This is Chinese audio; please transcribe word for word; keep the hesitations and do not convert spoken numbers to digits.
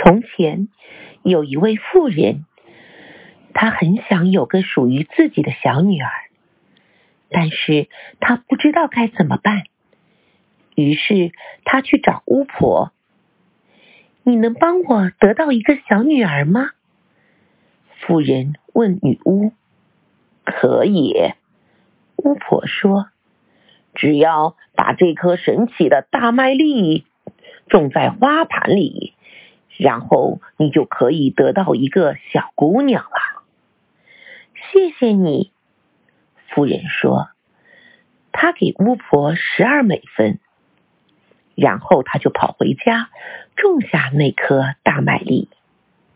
从前有一位妇人，她很想有个属于自己的小女儿，但是她不知道该怎么办。于是她去找巫婆。你能帮我得到一个小女儿吗？妇人问女巫。可以，巫婆说，只要把这颗神奇的大麦粒种在花坛里，然后你就可以得到一个小姑娘了。谢谢你，妇人说。她给巫婆十二美分，然后她就跑回家种下那颗大麦粒。